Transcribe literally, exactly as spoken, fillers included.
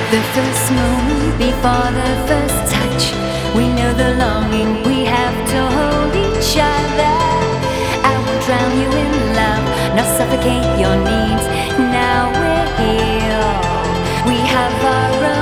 The first moment before the first touch, we know the longing we have to hold each other. I will drown you in love, not suffocate your needs. Now we're here, we have our own